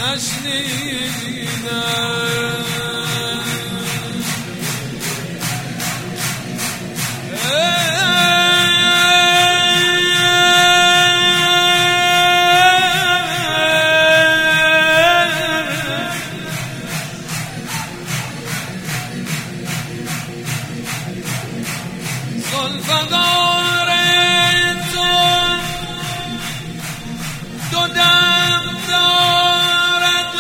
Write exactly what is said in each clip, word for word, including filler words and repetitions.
نشنیدم. زلفقار تو دو دم دارد و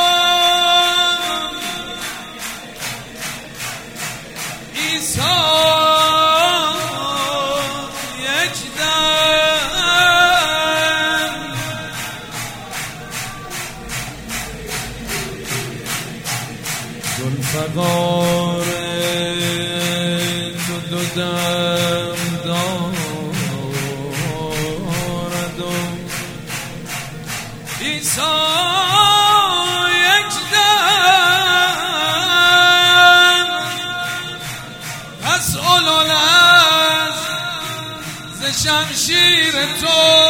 عیسی یک دم. زلفقار تو دو دم دارد و عیسی یک دم. پس علل از ز شمشیر تو